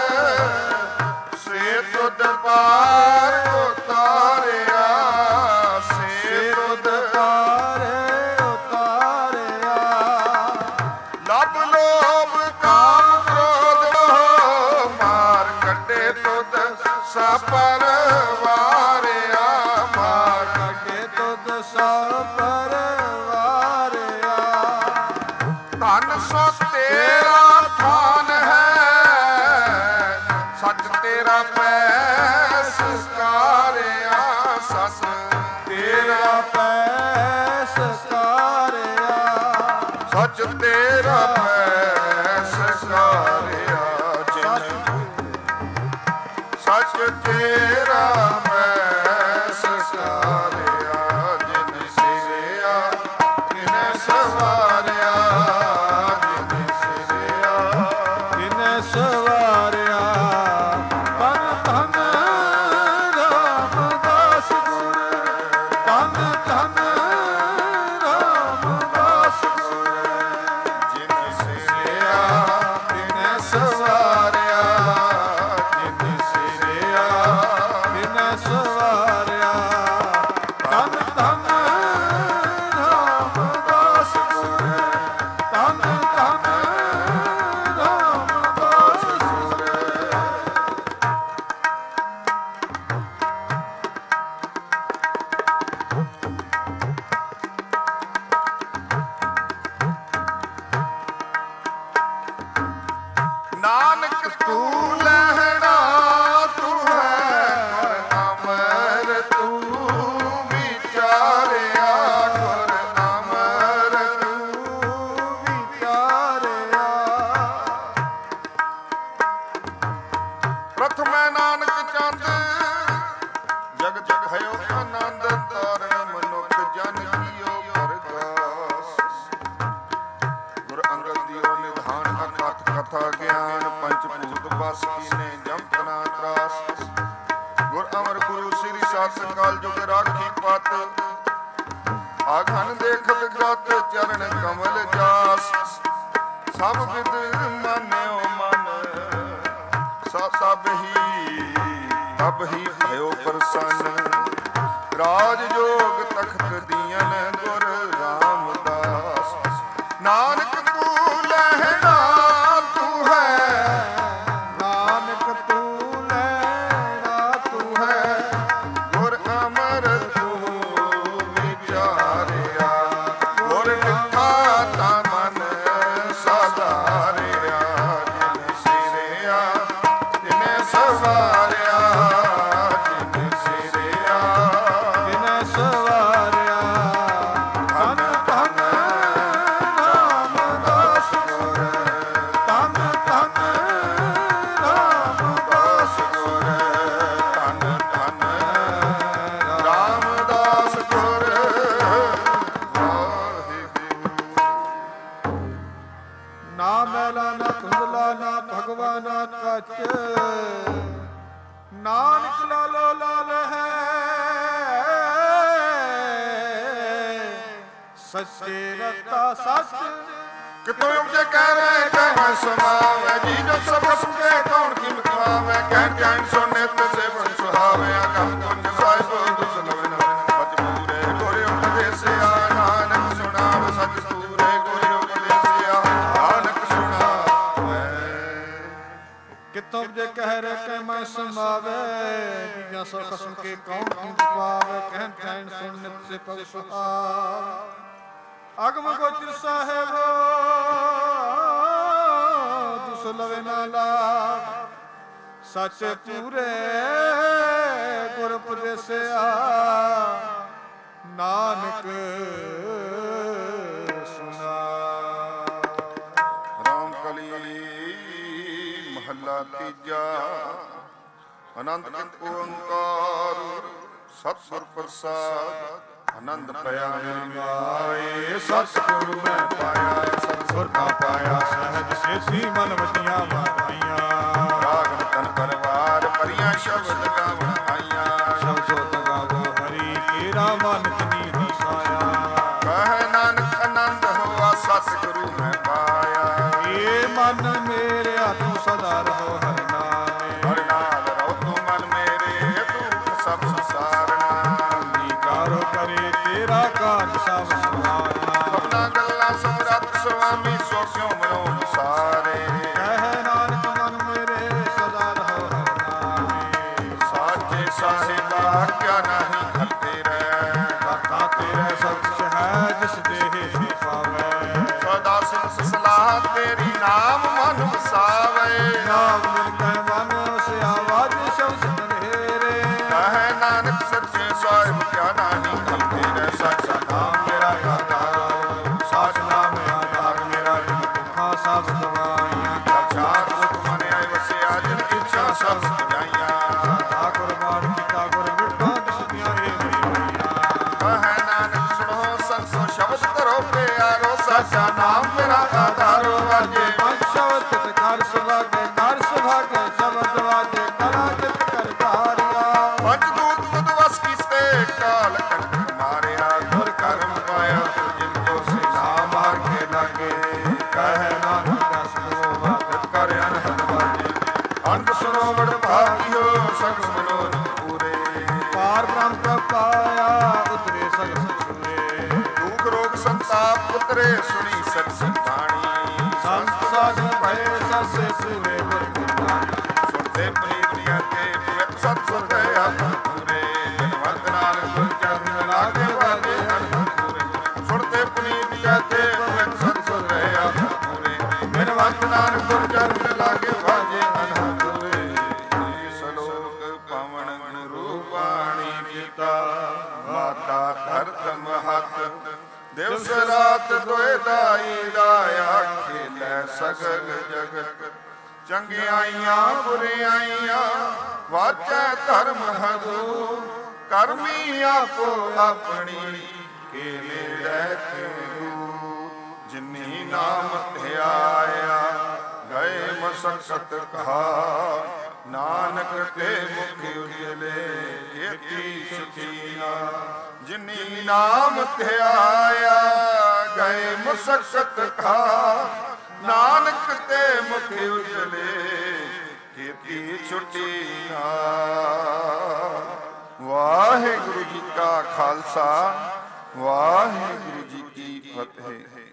ਸੇ ਤੁਧ ਪਾਰ ਉਤਾਰਿਆ। ਸੇ ਤੁਧ ਪਾਰ ਉਤਾਰਿਆ। ਲਬ ਲੋਭ ਕਾਮ ਕ੍ਰੋਧ ਮੋਹ ਮਾਰ ਕੱਢੇ ਤੁਧ ਸਪਰ ਵਾਰਿਆ। ਮਾਰ ਕੱਢੇ ਤੁਧ ਸਪਰ ਵਾਰਿਆ। ਧਨ ਸੋ ਤੇਰਾ ਥਾਨ ਹੈ ਸੱਚ ਤੇਰਾ ਪੈਸ ਸਕਾਰਿਆ। ਸੱਚ ਤੇਰਾ ਪੈਸ ਸਕਾਰਿਆ। ਸੱਚ ਤੇਰਾ ਪੈਸ ਸਕਾਰਿਆ। ਜਿਨ ਸੱਚ ਤੇਰਾ ਪੈਸ ਸਕਾਰਿਆ। ਜਿਨ ਸਿਰਿਆ ਤਿਨ ਸਵਾਰਿਆ। ਜਿਨ ਸਿਰਿਆ ਤਿਨੈ ਸਵਾਰਿਆ। ਧੰਨ ਧੰਨ ਰਾਮਦਾਸ ਗੁਰ। ਧੰਨ ਧੰਨ ਰਾਮਦਾਸ ਗੁਰ। ਜਿਨ ਸਿਰਿਆ ਤਿਨ ਸਵਾਰਿਆ। ਜਿਨ ਸਿਰਿਆ ਤਿਨੈ ਸਵਾਰਿਆ। ਧੰਨ ਧੰਨ ਰਾਮਦਾਸ ਗੁਰ। ਧੰਨ ਧੰਨ ਰਾਮਦਾਸ ਗੁਰ। ਨਾਨਕ ਤੂੰ ਲਹਿਣਾ ਤੂੰ ਹੈ ਗੁਰ ਅਮਰ ਤੂੰ ਵਿਚਾਰਿਆ। ਗੁਰ ਅਮਰ ਤੂੰ ਵਿਚਾਰਿਆ। ਪ੍ਰਥਮੈ ਨਾਨਕ ਚੰਦ ਜਗ ਜਗ ਹਯੋ ਆਨੰਦ ਤਾਰਨ ਮਨੁੱਖ ਜਨ ਕੀਓ ਪਰਗਾਸ। ਗੁਰ ਅੰਗਦ ਦਿਓ ਨਿਧਾਨ ਅਕਥ ਕਥਾ ਗਿਆਨ ਪੰਚ ਭੂਤ ਬਸ ਕੀਨੇ ਜਮ ਤਨਾ ਤਰਾਸ। ਗੁਰ ਅਮਰ ਗੁਰੂ ਸ੍ਰੀ ਸਾਧ ਸੰਗਾਲ ਜੁਗ ਰਾਗ ਆਖਣ ਦੇਖਤ ਗਤ ਚਰਨ ਕਮਲ ਜਾਸ ਸਭ ਵਿਦ ਮਾਨਿਓ ਮਨ ਸਭ ਹੀ ਤਬ ਹੀ ਭਇਓ ਪ੍ਰਸੰਨ ਰਾਜ ਜੋਗ ਤਖਤ ਦੀਨ ਗੁਰ ਰਾਮਦਾਸ ਨਾਨਕ ਤੂੰ ਲਹਿਣਾ ਤੂੰ ਹੈ ਨਾਨਕ ਤੂੰ ਲੈਣਾ ਤੂੰ ਹੈ ਗੁਰ ਅਮਰ ਤੂੰ ਵਿਚਾਰਿਆ ਗੁਰ ਲਿਖਾ ਤਾ ਮਨ ਸਾਧਾਰਿਆ ਜਿਨ ਸਿਰਿਆ ਜਿਨੇ ਸਵਾਰਿਆ ਜਿਨ ਸਿਰਿਆ ਜਿਨੇ ਸਵਾਰਿਆ ਧੰਨ ਧੰਨ ਰਾਮਦਾਸ ਗੁਰ ਧੰਨ ਧੰਨ ਰਾਮਦਾਸ ਗੁਰ ਧੰਨ ਧੰਨ ਰਾਮਦਾਸ ਗੁਰ ਵਾਹਿਗੁਰੂ। ਨਾ ਮੈਲਾ ਨਾ ਧੁੰਦਲਾ ਨਾ ਭਗਵਾ ਨਾ ਕੱਚ ਨਾਨਕ ਲਾਲੋ ਲਾਲ ਹੈ ਸੱਚੇ ਰਤਾ ਸੱਚ ਕਿਤੋਂ ਉਪਜੇ ਕਹਿ ਰਹੇ ਕਹਿ ਸਮਾਵੇ ਜੀ ਜੋ ਸਭ ਸੁਕੇ ਕੌਣ ਕੀ ਮਖਾਵੇ ਕਹਿਣ ਕਹਿਣ ਸੋਨੇ ਤੇ ਸੇਵਨ ਸੁਹਾਵੇ ਆਗਮ ਕੁੰਜ ਸਾਹਿਬੋ ਦੁਸ ਨਵਨ ਪਤ ਪੂਰੇ ਗੋਰੇ ਉਪਦੇਸਿਆ ਨਾਨਕ ਸੁਣਾਵੇ ਸਚ ਪੂਰੇ ਗੋਰੇ ਉਪਦੇਸਿਆ ਨਾਨਕ ਸੁਣਾਵੇ ਕਿਤੋਂ ਜੇ ਕਹਿ ਰਹੇ ਕਹਿ ਮੈਂ ਸਮਾਵੇ ਜਾਂ ਸੋ ਖਸਮ ਕੇ ਕੌਣ ਕੀ ਪਾਵੇ ਕਹਿਣ ਕਹਿਣ ਸੁਣ ਨਿਤ ਸੇ ਪਗ ਸੁਹਾਵੇ ਅਗਮ ਗੋਚਰ ਸਾਹਿਬ ਦੁਸ ਲਵੇ ਨਾ ਲਾਗ ਸੱਚ ਪੂਰੇ ਗੁਰ ਉਪਦੇਸਿਆ ਨਾਨਕ ਸੁਣਾ। ਰਾਮ ਕਲੀ ਮਹੱਲਾ ਤੀਜਾ ਅਨੰਦ ਕਿਤ ਓੰਕਾਰ ਸਤਿਗੁਰ ਪ੍ਰਸਾਦ ਆਨੰਦ ਪਿਆ ਆਏ ਸਤਿਗੁਰੂ ਮੈਂ ਪਾਇਆ ਸਤਿਗੁਰ ਕਾ ਪਾਇਆ ਸਹਿਜ ਸੇਸੀ ਮਨ ਵਟੀਆਂ ਮਾਈਆਂ ਰਾਗ ਰਤਨ ਪਰਵਾਰ ਪਰੀਆਂ ਸ਼ਬਦ ਗਾਵਣ ਆਈਆਂ ਸ਼ਬਦੋ ਤਗਾਵੋ ਹਰੀ ਤੇਰਾ ਮਨ ਤਨੀ ਵਸਾਇਆ ਕਹਿ ਨਾਨਕ ਆਨੰਦ ਹੋਆ ਸਤਿਗੁਰੂ ਮੈਂ ਪਾਇਆ ਏ ਮਨ ਮੇਰਿਆ ਤੂੰ ਸਦਾ ਰਹੋ ਹਰਿ ਨਾਮੇ ਹਰਿ ਨਾਲ ਰਹੋ ਤੂੰ ਮਨ ਮੇਰੇ ਤੂੰ ਸਭ ਸੰਸਾਰਨਾ ਕਾਰੋ ਕਰੇ ਤੇਰਾ ਕਾਜ ਸਭ ਸਵਾਰਨਾ ਸਭਨਾ ਗੱਲਾਂ ਸਮਰੱਥ ਸੁਆਮੀ ਸੋ ਕਿਉ ਮਨੋ ਵਿਸਾਰੇ ਕਹਿ ਨਾਨਕ ਮਨ ਮੇਰੇ ਸਦਾ ਰਹੋ ਹਰਿ ਨਾਮੇ ਸਾਚੇ ਸਾਹਿਬਾ ਕਿਆ ਨਹੀਂ ਖਲਤੇ ਰਹਿ ਕਰਤਾ ਤੇਰੇ ਸਤ ਹੈ ਜਿਸ ਦੇਹ ਪਾਵੇ ਸਦਾ ਸਿਸ ਸਲਾਹ ਤੇਰੀ ਨਾਮ ਮਨ ਵਸਾਵੇ ਨਾਮ ਮਿਲ ਕੇ ਮਨ ਵਸਿਆ ਵਾਜ ਸ਼ਬਦ ਤਨੇਰੇ ਕਹਿ ਨਾਨਕ ਸੱਚੇ ਸਾਹਿਬ ਕਿਆ ਨਹੀਂ ਖਲਤੇ ਰਹਿ ਸੱਚਾ ਨਾਮ ਮੇਰਾ ਆਧਾਰ ਸਾਚ ਨਾਮ ਆਧਾਰ ਮੇਰਾ ਜਿਨ ਦੁਖਾਂ ਸਭ ਦਵਾਈਆਂ ਚਾਰ ਸੁਖ ਮਨ ਆਏ ਵਸਿਆ ਜਿਨ ਇੱਛਾ ਸਭ ਸਜਾਈਆਂ ਠਾਕੁਰ ਬਾਣ ਕੀਤਾ ਗੁਰ ਮਿੱਠਾ ਦਿਸਦੀਆਂ ਏ ਮੇਰੀਆਂ ਕਹਿ ਨਾਨਕ ਸੁਣੋ ਸੰਤੋ ਸ਼ਬਦ ਧਰੋ ਪਿਆਰੋ ਸੱਚਾ ਨਾਮ ਮੇਰਾ ਆਧਾਰੋ ਵਾਜੇ ਪੰਜ ਸ਼ਬਦ ਤੇ ਕਰ ਸੁਭਾਗੇ ਕਰ ਸੁਭਾਗੇ ਸ਼ਬਦ ਵਾਜੇ ਕਲਾ ਜਿਤ ਕਰ ਧਾਰਿਆ ਪੰਜ ਦੂਤ ਤੁਧ ਵਸ ਕੀਤੇ ਕਾਲ ਕੰਠ ਮਾਰਿਆ ਗੁਰ ਕਰਮ ਪਾਇਆ ਜਿਨ ਕੋ ਸੇ ਨਾਮ ਹਰ ਕੇ ਲਾਗੇ ਕਹਿ ਨਾਨਕ ਦਸ ਕੋ ਵਾਗਤ ਕਰ ਅਨਹਦ ਵਾਜੇ ਅੰਤ ਸੁਣੋ ਬੜ ਭਾਗਿਓ ਸਗਲ ਮਨੋਰਥ ਪੂਰੇ ਪਾਰ ਬ੍ਰਹਮ ਕਾ ਪਾਇਆ ਉਤਰੇ ਸਗਲ ਸਚੂਰੇ ਦੁਖ ਰੋਗ ਸੰਤਾਪ ਉਤਰੇ ਸੁਣੀ ਸਤ ਸੰਤਾਣੀ ਸੰਤ ਸਾਧੂ ਭਏ ਸਸੇ ਪੂਰੇ ਗੁਰ ਗੁਰਬਾਣੀ ਸੁਣਦੇ ਪ੍ਰੀਤੀਆਂ ਤੇ ਪਵਿੱਤ ਸਤਿਗੁਰ ਦੇ ਹੱਥ ਪੂਰੇ ਧੰਨਵਾਦ ਨਾਲ ਗੁਰ ਚਰਨ ਲਾਗੇ ਵਾਜੇ ਅਨਹਦ ਪੂਰੇ ਸੁਣਦੇ ਪ੍ਰੀਤੀਆਂ ਤੇ ਪਵਿੱਤ ਸਤਿਗੁਰ ਦੇ ਹੱਥ ਪੂਰੇ ਧੰਨਵਾਦ ਨਾਲ ਗੁਰ ਚਰਨ ਲਾਗੇ ਵਾਜੇ ਅਨਹਦ ਪੂਰੇ ਸਲੋਕ ਪਵਨ ਗੁਰੂ ਬਾਣੀ ਪਿਤਾ ਮਾਤਾ ਧਰਤ ਮਹਤ ਦਿਵਸ ਰਾਤ ਦੋਇ ਦਾਈ ਦਾਇਆ ਖੇਲੇ ਸਗਲ ਜਗਤ ਚੰਗਿਆਈਆਂ ਬੁਰਿਆਈਆਂ ਵਾਚੈ ਧਰਮ ਹਦੂ ਕਰਮੀ ਆਪੋ ਆਪਣੀ ਕੇ ਨੇੜੇ ਤੇਰੂ ਜਿਨੀ ਨਾਮ ਧਿਆਇਆ ਗਏ ਮਸਕਤ ਕਹਾ ਨਾਨਕ ਤੇ ਮੁਖ ਉਜਲੇ ਕੀਤੀ ਸੁਖੀਆ। ਜਿਨੀ ਨਾਮ ਧਿਆਇਆ ਗਏ ਮੁਸਕਤ ਖਾ, ਨਾਨਕ ਤੇ ਮੁਖ ਉਜਲੇ ਕੀਤੀ ਛੁਟੀਆਂ। ਵਾਹਿਗੁਰੂ ਜੀ ਕਾ ਖਾਲਸਾ, ਵਾਹਿਗੁਰੂ ਜੀ ਕੀ ਫਤਿਹ।